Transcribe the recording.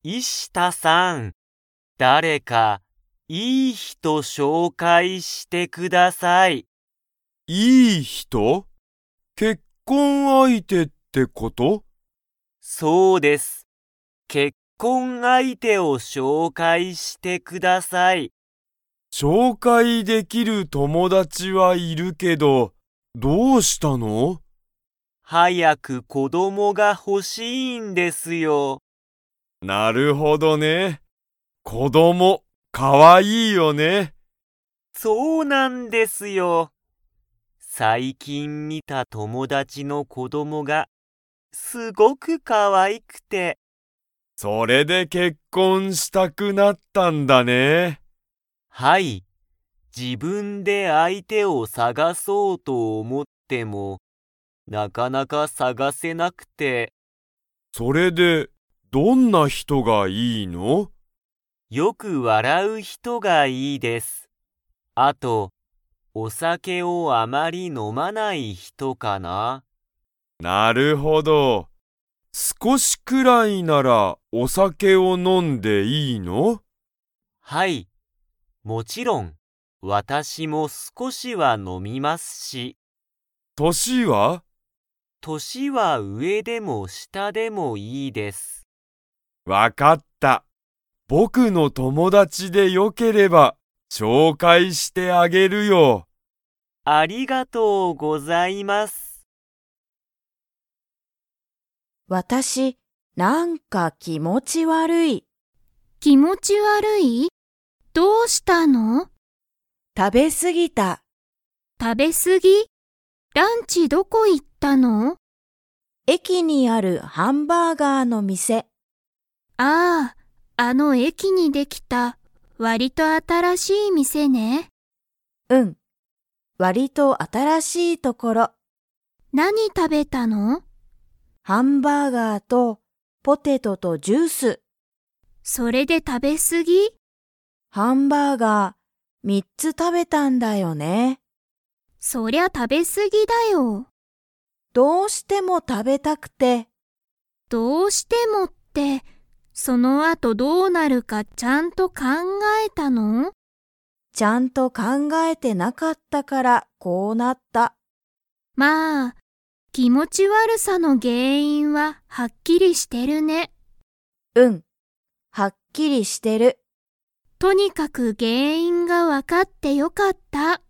石田さん、誰かいい人紹介してください。 いい人？結婚相手ってこと？ そうです。結婚相手を紹介してください。 紹介できる友達はいるけど、どうしたの？ 早く子供が欲しいんですよ。 なるほどね。子供、かわいいよね。 そうなんですよ。最近見た友達の子供がすごく可愛くて。 それで結婚したくなったんだね。 はい。自分で相手を探そうと思っても、なかなか探せなくて。 それで、どんな人がいいの？ よく笑う人がいいです。あと、お酒をあまり飲まない人かな。 なるほど。少しくらいならお酒を飲んでいいの？ はい。もちろん、私も少しは飲みますし。 年は？ 年は上でも下でもいいです。 わかった。僕の友達でよければ紹介してあげるよ。 ありがとうございます。 私、なんか気持ち悪い。 気持ち悪い？どうしたの？ 食べすぎた。 食べすぎ？ランチどこ行ったの？ 駅にあるハンバーガーの店。 ああ、あの駅にできた割と新しい店ね。 うん。割と新しいところ。 何食べたの？ ハンバーガーとポテトとジュース。 それで食べすぎ？ ハンバーガー3つ食べたんだよね。 そりゃ食べすぎだよ。 どうしても食べたくて。 どうしてもって、その後どうなるかちゃんと考えたの？ ちゃんと考えてなかったからこうなった。 まあ、気持ち悪さの原因ははっきりしてるね。 うん。はっきりしてる。 とにかく原因がわかってよかった。